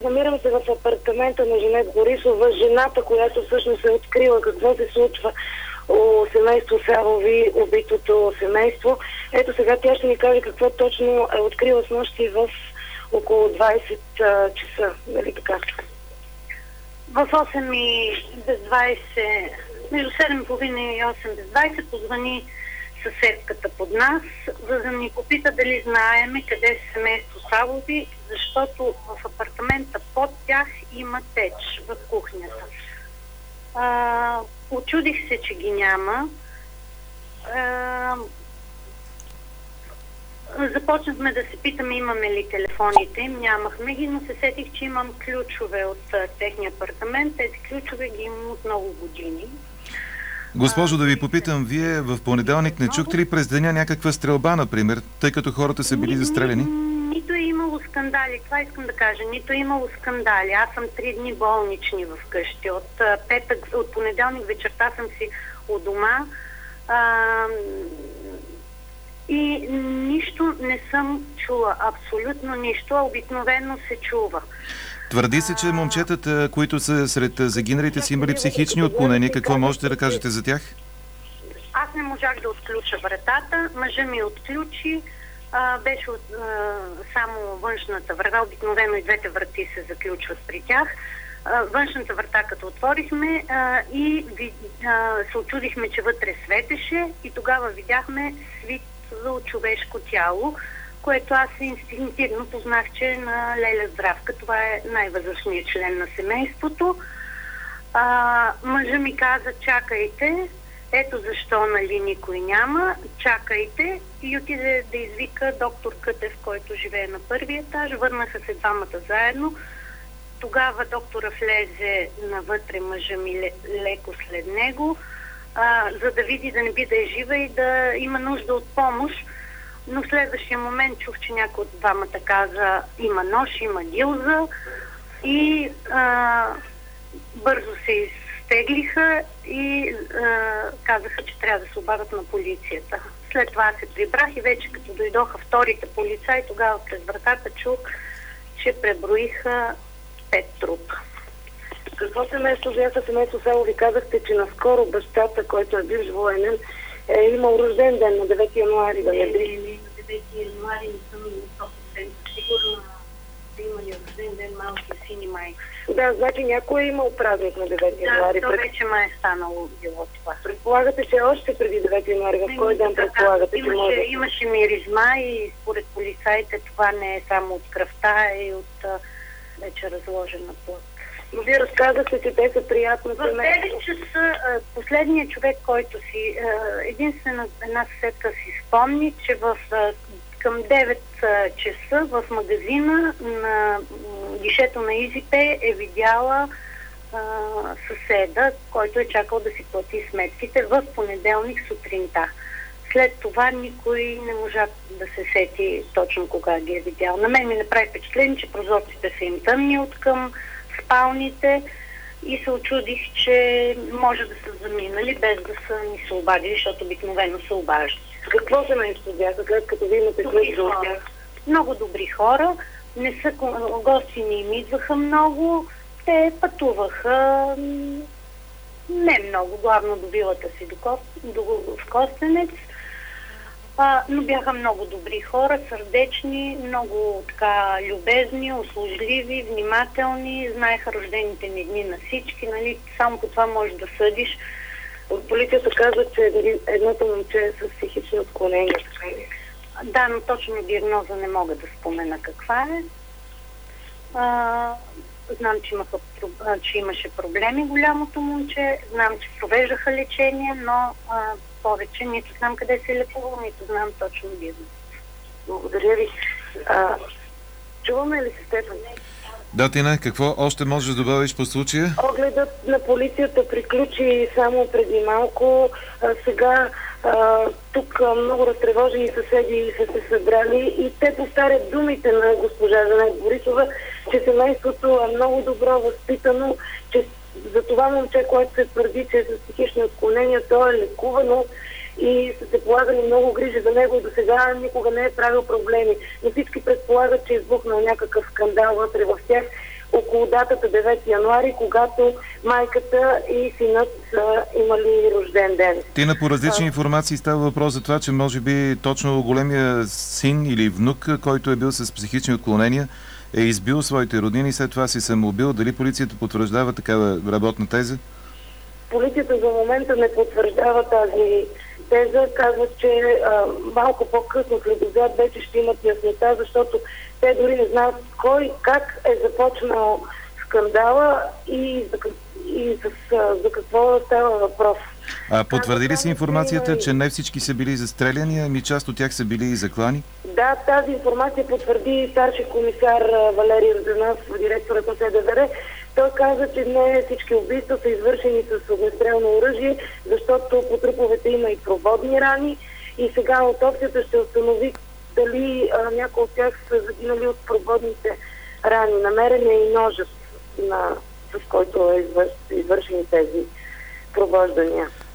намирам се в апартамента на Жанет Борисова, жената, която всъщност е открила какво се случва у семейство Савови, убитото семейство. Ето сега тя ще ни каже какво точно е открила с нощи в около 20 часа. Нали така? В 8 и без 20, между 7:30 и 8 без 20 позвани съседката под нас, за да ни попита дали знаеме къде е семейство Савови, защото в апартамента под тях има печ в кухнята. Очудих се, че ги няма. Започнахме да се питаме имаме ли телефоните им, нямахме ги, но се сетих, че имам ключове от техния апартамент. Тези ключове ги имам от много години. Госпожо, да ви попитам, вие в понеделник не чухте ли през деня някаква стрелба, например, тъй като хората са били застреляни? Нито е имало скандали, това искам да кажа, нито е имало скандали. Аз съм 3 дни болнични вкъщи. От понеделник вечерта съм си у дома и нищо не съм чула, абсолютно нищо, а обикновено се чува. Твърди се, че момчетата, които са сред загиналите, си имали психични отклонения. Какво можете да кажете за тях? Аз не можах да отключа вратата, мъжа ми отключи, беше само външната врата, обикновено и двете врати се заключват при тях. Външната врата като отворихме и се очудихме, че вътре светеше и тогава видяхме свитло човешко тяло, което аз инстинктивно познах, че е на Леля Здравка. Това е най-възрастният член на семейството. Мъжа ми каза, чакайте, ето защо нали никой няма, чакайте, и отиде да извика доктор Кътев, който живее на първия етаж. Върнаха се двамата заедно. Тогава доктора влезе навътре, мъжа ми леко след него, за да види да не би да е жива и да има нужда от помощ. Но в следващия момент чух, че някой от двамата каза, има нож, има гилза, и бързо се изтеглиха и казаха, че трябва да се обадят на полицията. След това се прибрах и вече като дойдоха вторите полицаи, тогава през вратата чух, че преброиха 5 трупа. Какво семейство бяха семейство Савови? Казахте, че наскоро бащата, който е бивш военен, е имал рожден ден на 9 януари. Не, на 9 януари не съм 100% сигурна, да имали рожден ден малкия син и майка. Да, значи някой е имал празник на 9 януари. Да, то вече ме е станало било това. Предполагате, че още преди 9 януари, в кой ден предполагате, че може? Имаше миризма и според полицаите това не е само от кръвта, и от вече разложена плът. Но вие разказахте, че те са приятно семейство. В 9 часа последният човек, който си, единствена една съседка си спомни, че към 9 часа в магазина на гишето на Изипе е видяла съседа, който е чакал да си плати сметките в понеделник сутринта. След това никой не можа да се сети точно кога ги е видял. На мен ми направи впечатление, че прозорците са им тъмни от към спалните и се очудих, че може да са заминали без да са ни се обадили, защото обикновено се обаждат. Какво семейство бяха, след като ви имате след от тях? Много добри хора. Не са гости, не им идваха много. Те пътуваха не много, главно до вилата си в Костенец. Но бяха много добри хора, сърдечни, много така любезни, услужливи, внимателни, знаеха рождените ни дни на всички, нали, само по това можеш да съдиш. От полицията казва, че едното момче е с психични отклонения. Да, но точно диагноза не мога да спомена каква е. Знам, че имаше проблеми голямото момче, знам, че провеждаха лечение, но повече нито знам къде се е лекувал, нито знам точно диагноз. Благодаря ви. Чуваме ли се, Стефан? Да, Тина, какво още можеш да добавиш по случая? Огледът на полицията приключи само преди малко. Сега тук много разтревожени съседи са се събрали и те повтарят думите на госпожа Жанет Борисова, че семейството е много добро, възпитано, че за това момче, което се твърди, че е с психични отклонения, то е лекувано и са се полагали много грижи за него и до сега никога не е правил проблеми. Но всички предполагат, че е избухнал някакъв скандал вътре в тях. около датата 9 януари, когато майката и синът са имали рожден ден. Тина, по различни информации става въпрос за това, че може би точно големия син или внук, който е бил с психични отклонения, е избил своите роднини и след това си самоубил. Дали полицията потвърждава такава работна теза? Полицията за момента не потвърждава тази теза. Казват, че малко по-късно след обяд вече ще имат яснота, защото те дори не знаят кой, как е започнал скандала и за какво става въпрос. Потвърди ли се информацията, че не всички са били застреляни, ами част от тях са били и заклани? Да, тази информация потвърди старши комисар Валерий Йорданов, директорът на СДВР. Той каза, че не всички убийства са извършени с огнестрелно оръжие, защото по труповете има и проводни рани и сега аутопсията ще установи дали някои от тях са загинали от проводните рани. Намерен е и ножът, с който е извършени тези провождания.